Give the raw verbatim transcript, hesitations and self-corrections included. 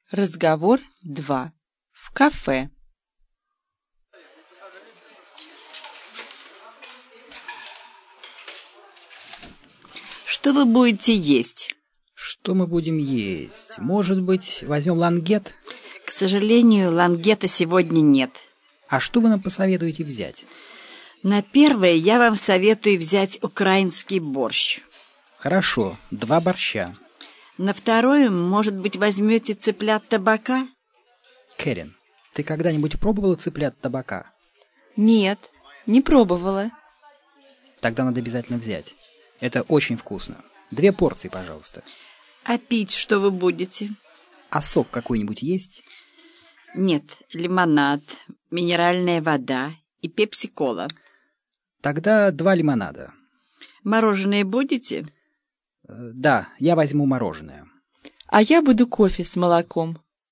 Разговор два. В кафе. Что вы будете есть? Что мы будем есть? Может быть, возьмем лангет? К сожалению, лангета сегодня нет. А что вы нам посоветуете взять? На первое я вам советую взять украинский борщ. Хорошо, два борща. На второе, может быть, возьмете цыплят табака? Кэрин, ты когда-нибудь пробовала цыплят табака? Нет, не пробовала. Тогда надо обязательно взять. Это очень вкусно. Две порции, пожалуйста. А пить что вы будете? А сок какой-нибудь есть? Нет, лимонад, минеральная вода и пепси-кола. Тогда два лимонада. Мороженое будете? Э, да, я возьму мороженое. А я буду кофе с молоком.